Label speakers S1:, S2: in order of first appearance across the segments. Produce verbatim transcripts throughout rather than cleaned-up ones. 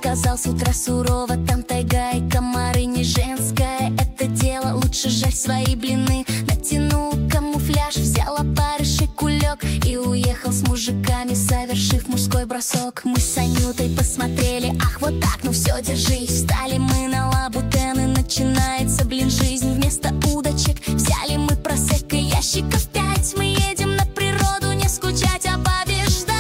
S1: сказал с утра сурово: там тайга и комары, не женское это дело, лучше жарь свои блины. Натянул камуфляж, взял опарыш и кулек и уехал с мужиками, совершив мужской бросок. Мы с Анютой посмотрели: ах, вот так, ну все, держись. Встали мы на лабутен, и начинается, блин, жизнь. Вместо удочек взяли мы просекко, ящиков пять. Мы едем на природу, не скучать, а побеждать.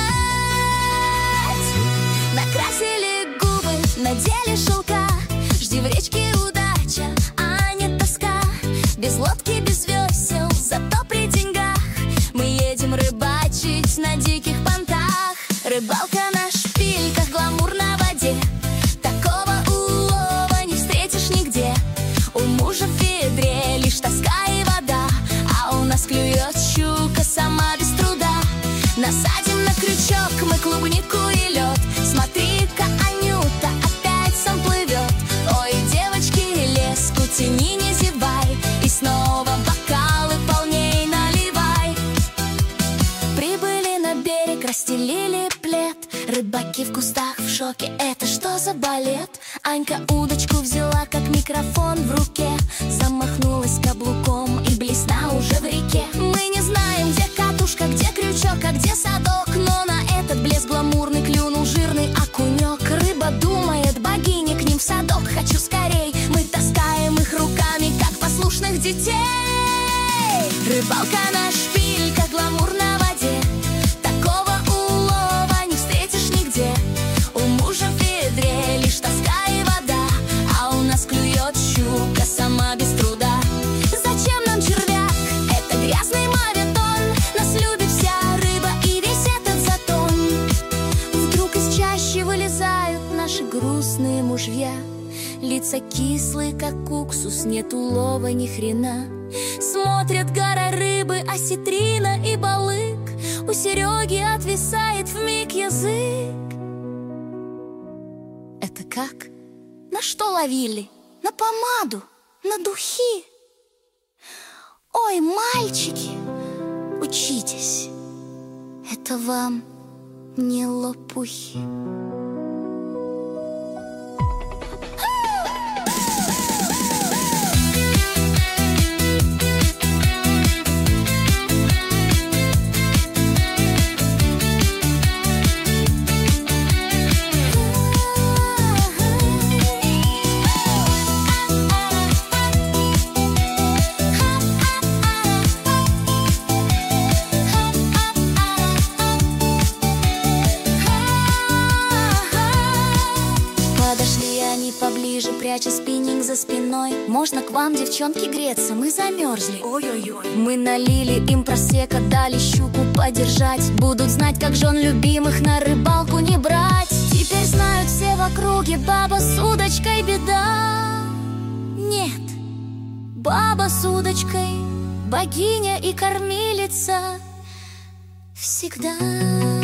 S1: Накрасили губы, надели шелка, жди в речке удача, а не тоска. Без лодки, без весел, зато при деньгах. Мы едем рыбачить на диких понтах. Рыбалка на шпильках, гламур на воде. Такого улова не встретишь нигде. У мужа в ведре лишь тоска и вода, а у нас клюет щука сама без труда. Насадим на крючок мы клубнику и лед. Смотри-ка, Анюта опять сам плывет. Ой, девочки, леску тяни, не зевай, и снова бокалы полней наливай. Прибыли на берег, расстелили плед. Рыбаки в кустах в шоке: это что за балет? Анька удочку взяла, как микрофон в руке, замахнулась каблуком и блесна уже в реке. Мы не знаем, где катушка, где крючок, а где садок, но на этот блеск гламурный клюнул жирный окунек. Рыба думает: богиня, к ним в садок хочу скорей. Мы таскаем их руками, как послушных детей. Рыбалка на шпильках, гламур на воде. Такого улова не встретишь нигде. У мужа в ведре лишь тоска и вода, а у нас клюет щука сама без труда. Зачем нам червяк? Это грязный моветон. Нас любит вся рыба и весь этот затон. Вдруг из чащи вылезают наши грустные мужья. Лица кислые, как уксус, нет улова ни хрена. Смотрят гора рыбы, осетрина и балык. У Сереги отвисает вмиг язык. Это как? На что ловили? На помаду, на духи. Ой, мальчики, учитесь, это вам не лопухи. Поближе, пряча спиннинг за спиной. Можно к вам, девчонки, греться? Мы замерзли.
S2: Ой-ой-ой.
S1: Мы налили им просека, дали щуку подержать. Будут знать, как жен любимых на рыбалку не брать. Теперь знают все в округе: баба с удочкой беда. Нет, баба с удочкой богиня и кормилица всегда.